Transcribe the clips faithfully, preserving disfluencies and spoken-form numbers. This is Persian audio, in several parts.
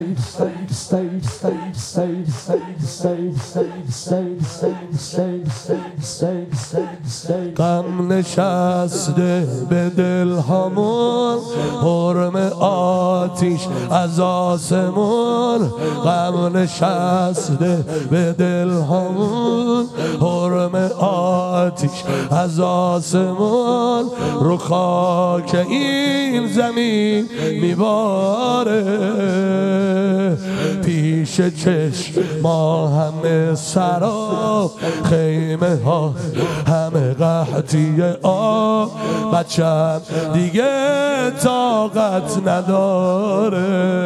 غم نشسته به دل همون، حرم آتیش از آسمون. غم نشسته به دل همون، حرم آتیش از آسمون. رو خاک این زمین میباره، پیش چشم ما همه سراب، خیمه ها همه قحطی آب. بچم دیگه طاقت نداره،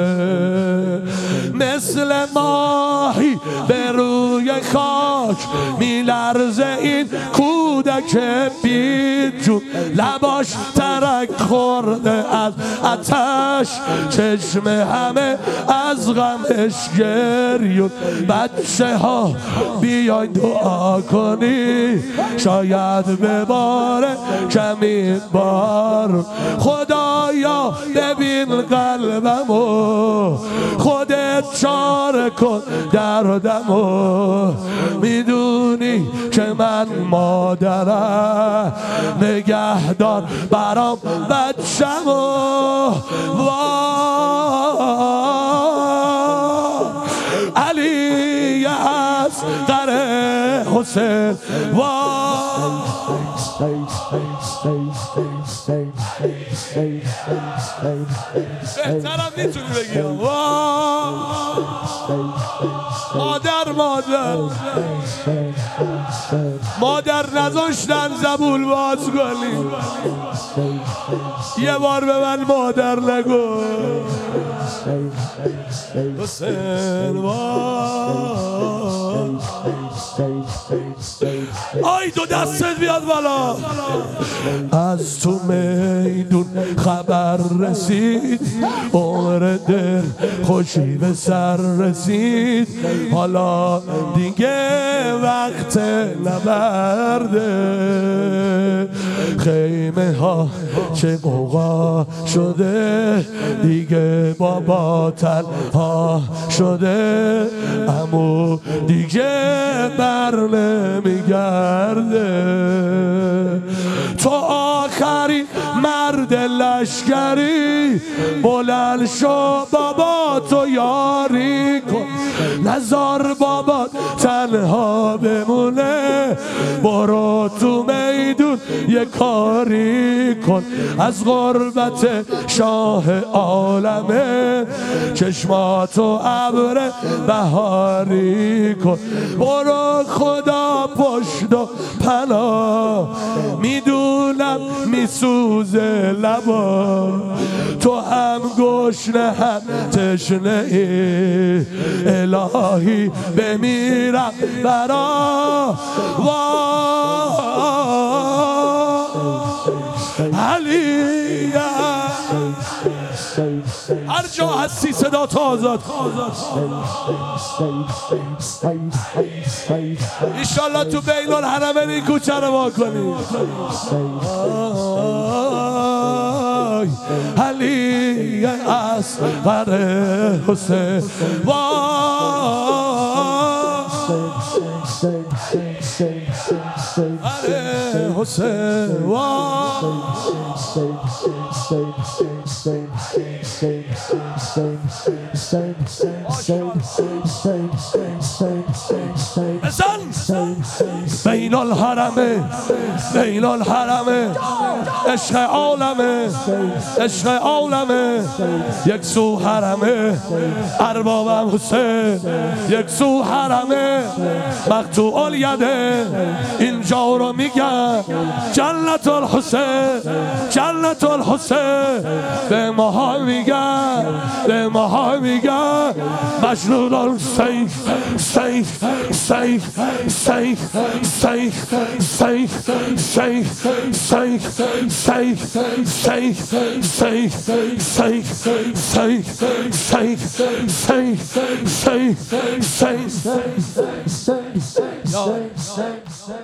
مثل ماهی به روی خاک میلرزه این کودک بیجون. لباش ترک خورده از آتش، چشم همه از غمش گریون. بچه ها بیاین دعا کنی، شاید بباره کمی بار. خدایا ببین قلبمو، خودت چاره کن دردمو. میدونی که من مادرم، نگهدار برام بچه‌مو. علی اصغر حسین بهترم میتونی بگی مادر مادر مادر نذاشتن زبون باز کنی. یه بار به من مادر نگو حسین. آی دو دستت بیاد بالا. از تو میدون خبر رسید، عمر دل خوشی به سر رسید. حالا دیگه وقت نبرده، خیمه ها چه قوقا شده، دیگه بابا تنها شده. امو دیگه بر نمیگرده، تو آخری مرد لشکری. بلند شو بابا تو یاری کن، نزار بابا تنها بمونه. برو تو میدون یه کاری کن، از غربت شاه عالمه چشماتو ابر بهاری کن. برو خدا پشت و پناه، میدونم میسوزه لبا. تو هم گشنه هم تشنه ای، الهی بمیرم برا. علی هر جا هستی صدا تو آزاد. ایشالله تو بین الحرمین این کوچه رو ما کنی. علی اصغر حسین علی حسین بین الحرمه بین الحرمه عشق عالمه عشق عالمه. یک سو حرمه اربابم حسین، یک سو حرمه مقطوع الیده. اینجا رو میگن جنت الحسین جنت الحسین. به ماها میگن به ماها میگن مجنون الحسین. سیف سیف سیف سیف سیف سیف سیف سیف سیف سیف سیف سیف سیف سیف سیف سیف.